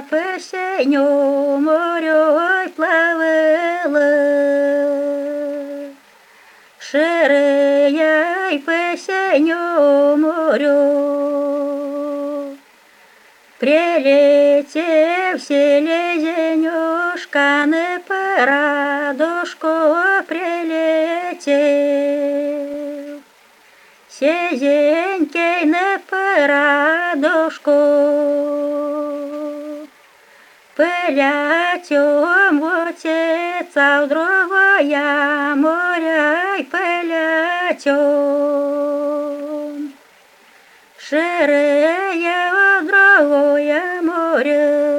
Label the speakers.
Speaker 1: по синьому морю ой плавила. Ширея по синьому морю. Прилетев селезенюшка на парадушку прилетел. Сизенький на парадушку. Полетем утеться в другое море, полетем. Ширея в другое море.